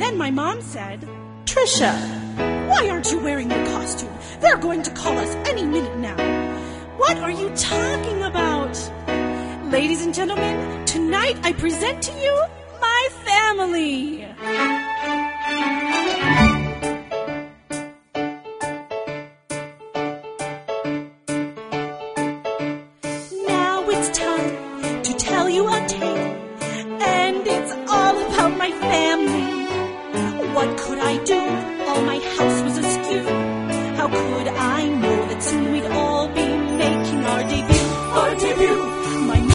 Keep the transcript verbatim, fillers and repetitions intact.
Then my mom said, "Trisha, why aren't you wearing your costume? They're going to call us any minute now." "What are you talking about?" "Ladies and gentlemen, tonight I present to you my family."